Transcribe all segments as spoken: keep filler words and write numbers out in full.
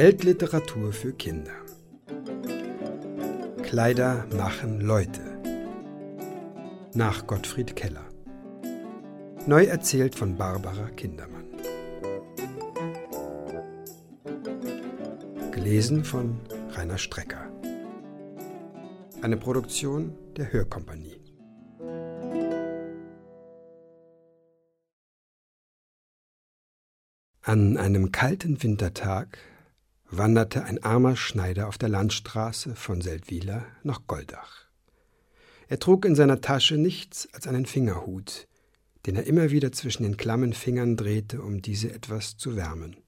Weltliteratur für Kinder. Kleider machen Leute. Nach Gottfried Keller. Neu erzählt von Barbara Kindermann. Gelesen von Rainer Strecker. Eine Produktion der Hörkompanie. An einem kalten Wintertag wanderte ein armer Schneider auf der Landstraße von Seldwyla nach Goldach. Er trug in seiner Tasche nichts als einen Fingerhut, den er immer wieder zwischen den klammen Fingern drehte, um diese etwas zu wärmen.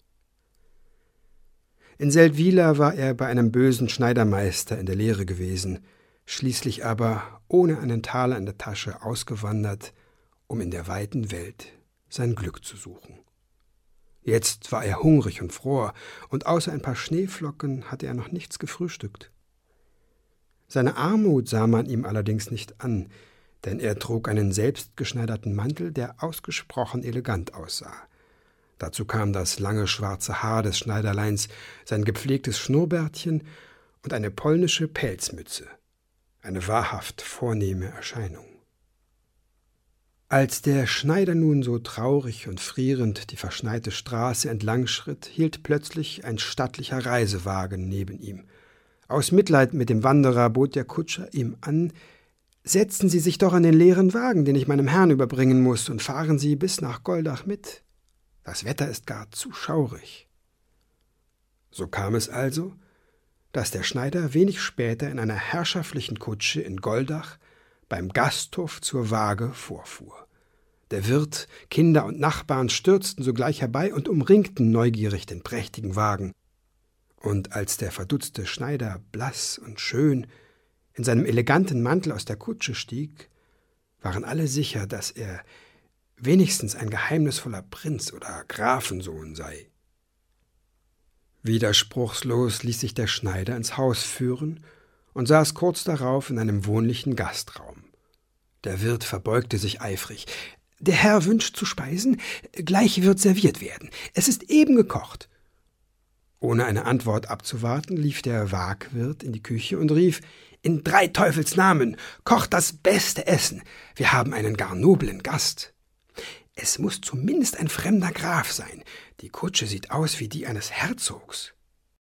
In Seldwyla war er bei einem bösen Schneidermeister in der Lehre gewesen, schließlich aber ohne einen Taler in der Tasche ausgewandert, um in der weiten Welt sein Glück zu suchen. Jetzt war er hungrig und fror, und außer ein paar Schneeflocken hatte er noch nichts gefrühstückt. Seine Armut sah man ihm allerdings nicht an, denn er trug einen selbstgeschneiderten Mantel, der ausgesprochen elegant aussah. Dazu kam das lange schwarze Haar des Schneiderleins, sein gepflegtes Schnurrbärtchen und eine polnische Pelzmütze, eine wahrhaft vornehme Erscheinung. Als der Schneider nun so traurig und frierend die verschneite Straße entlangschritt, hielt plötzlich ein stattlicher Reisewagen neben ihm. Aus Mitleid mit dem Wanderer bot der Kutscher ihm an: »Setzen Sie sich doch an den leeren Wagen, den ich meinem Herrn überbringen muß, und fahren Sie bis nach Goldach mit. Das Wetter ist gar zu schaurig.« So kam es also, dass der Schneider wenig später in einer herrschaftlichen Kutsche in Goldach beim Gasthof zur Waage vorfuhr. Der Wirt, Kinder und Nachbarn stürzten sogleich herbei und umringten neugierig den prächtigen Wagen. Und als der verdutzte Schneider, blass und schön, in seinem eleganten Mantel aus der Kutsche stieg, waren alle sicher, dass er wenigstens ein geheimnisvoller Prinz oder Grafensohn sei. Widerspruchslos ließ sich der Schneider ins Haus führen und saß kurz darauf in einem wohnlichen Gastraum. Der Wirt verbeugte sich eifrig. »Der Herr wünscht zu speisen, gleich wird serviert werden. Es ist eben gekocht.« Ohne eine Antwort abzuwarten, lief der Waagwirt in die Küche und rief: »In drei Teufels Namen, kocht das beste Essen. Wir haben einen gar noblen Gast. Es muss zumindest ein fremder Graf sein. Die Kutsche sieht aus wie die eines Herzogs.«